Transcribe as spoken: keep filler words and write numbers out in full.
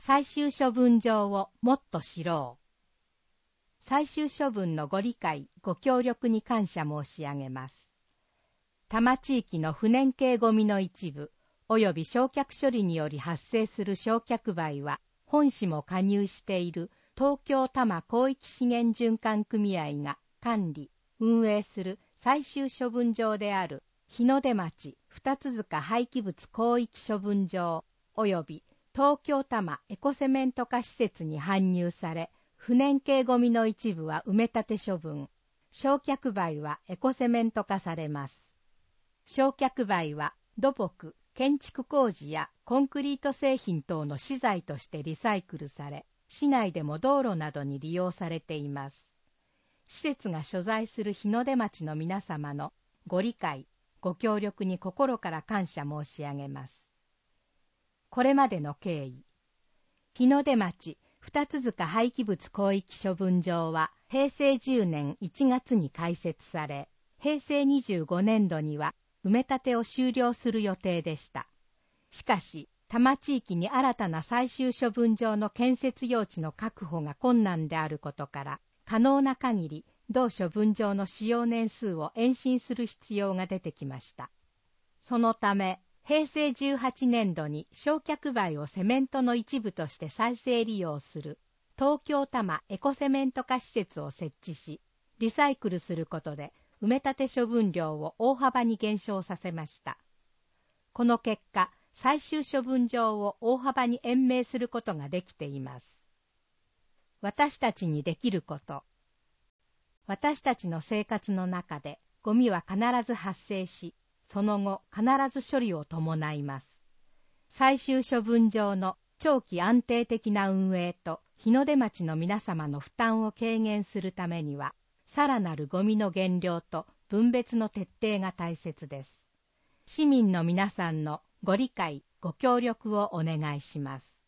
最終処分場をもっと知ろう。最終処分のご理解、ご協力に感謝申し上げます。多摩地域の不燃系ゴミの一部、及び焼却処理により発生する焼却灰は、本市も加入している東京多摩広域資源循環組合が管理、運営する最終処分場である日の出町二塚廃棄物広域処分場及び東京多摩エコセメント化施設に搬入され、不燃系ゴミの一部は埋め立て処分、焼却灰はエコセメント化されます。焼却灰は土木、建築工事やコンクリート製品等の資材としてリサイクルされ、市内でも道路などに利用されています。施設が所在する日の出町の皆様のご理解、ご協力に心から感謝申し上げます。これまでの経緯。日の出町二塚廃棄物広域処分場はへいせいじゅうねんいちがつに開設され、へいせいにじゅうごねんどには埋め立てを終了する予定でした。しかし、多摩地域に新たな最終処分場の建設用地の確保が困難であることから、可能な限り同処分場の使用年数を延伸する必要が出てきました。そのため、へいせいじゅうはちねんどに焼却灰をセメントの一部として再生利用する東京多摩エコセメント化施設を設置し、リサイクルすることで埋め立て処分量を大幅に減少させました。この結果、最終処分場を大幅に延命することができています。私たちにできること。私たちの生活の中でゴミは必ず発生し、その後必ず処理を伴います。最終処分場の長期安定的な運営と日の出町の皆様の負担を軽減するためには、さらなるゴミの減量と分別の徹底が大切です。市民の皆さんのご理解、ご協力をお願いします。